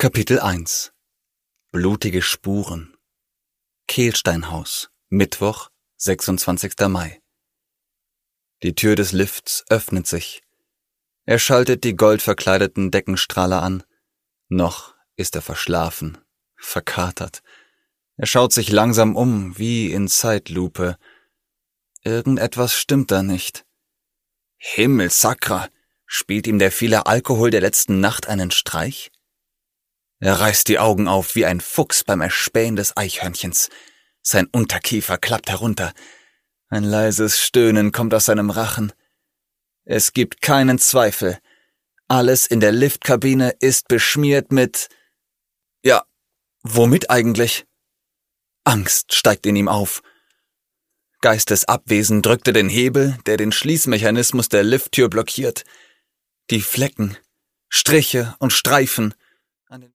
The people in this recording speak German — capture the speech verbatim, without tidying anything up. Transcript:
Kapitel eins. Blutige Spuren. Kehlsteinhaus, Mittwoch, sechsundzwanzigster Mai. Die Tür des Lifts öffnet sich. Er schaltet die goldverkleideten Deckenstrahler an. Noch ist er verschlafen, verkatert. Er schaut sich langsam um, wie in Zeitlupe. Irgendetwas stimmt da nicht. Himmelsakra, spielt ihm der viele Alkohol der letzten Nacht einen Streich? Er reißt die Augen auf wie ein Fuchs beim Erspähen des Eichhörnchens. Sein Unterkiefer klappt herunter. Ein leises Stöhnen kommt aus seinem Rachen. Es gibt keinen Zweifel. Alles in der Liftkabine ist beschmiert mit... Ja, womit eigentlich? Angst steigt in ihm auf. Geistesabwesend drückt er den Hebel, der den Schließmechanismus der Lifttür blockiert. Die Flecken, Striche und Streifen,